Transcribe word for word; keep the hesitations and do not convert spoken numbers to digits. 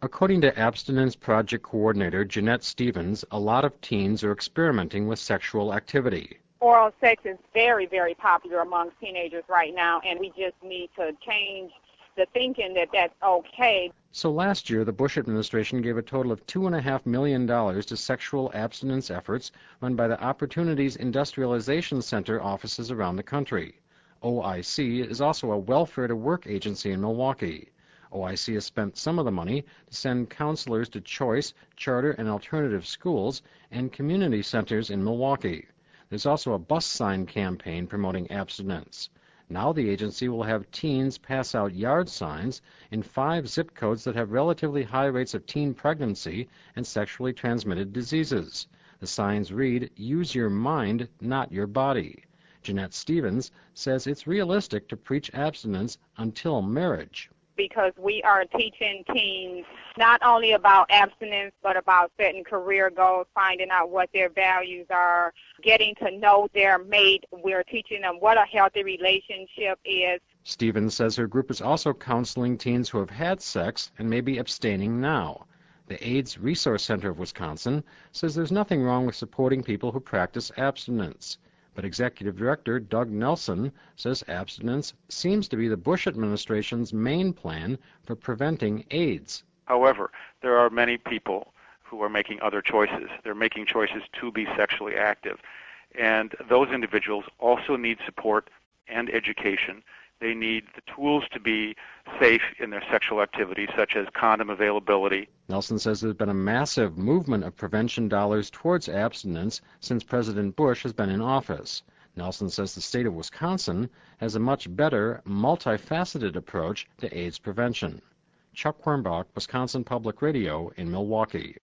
According to Abstinence Project Coordinator Jeanette Stevens, a lot of teens are experimenting with sexual activity. Oral sex is very, very popular amongst teenagers right now, and we just need to change the thinking that that's okay. So last year, the Bush administration gave a total of two point five million dollars to sexual abstinence efforts run by the Opportunities Industrialization Center offices around the country. O I C is also a welfare-to-work agency in Milwaukee. O I C has spent some of the money to send counselors to choice, charter, and alternative schools and community centers in Milwaukee. There's also a bus sign campaign promoting abstinence. Now the agency will have teens pass out yard signs in five zip codes that have relatively high rates of teen pregnancy and sexually transmitted diseases. The signs read, "Use your mind, not your body." Jeanette Stevens says it's realistic to preach abstinence until marriage. Because we are teaching teens not only about abstinence, but about setting career goals, finding out what their values are, getting to know their mate. We're teaching them what a healthy relationship is. Stevens says her group is also counseling teens who have had sex and may be abstaining now. The AIDS Resource Center of Wisconsin says there's nothing wrong with supporting people who practice abstinence. But Executive Director Doug Nelson says abstinence seems to be the Bush administration's main plan for preventing AIDS. However, there are many people who are making other choices. They're making choices to be sexually active. And those individuals also need support and education. They need the tools to be safe in their sexual activity, such as condom availability. Nelson says there's been a massive movement of prevention dollars towards abstinence since President Bush has been in office. Nelson says the state of Wisconsin has a much better, multifaceted approach to AIDS prevention. Chuck Quirmbach, Wisconsin Public Radio in Milwaukee.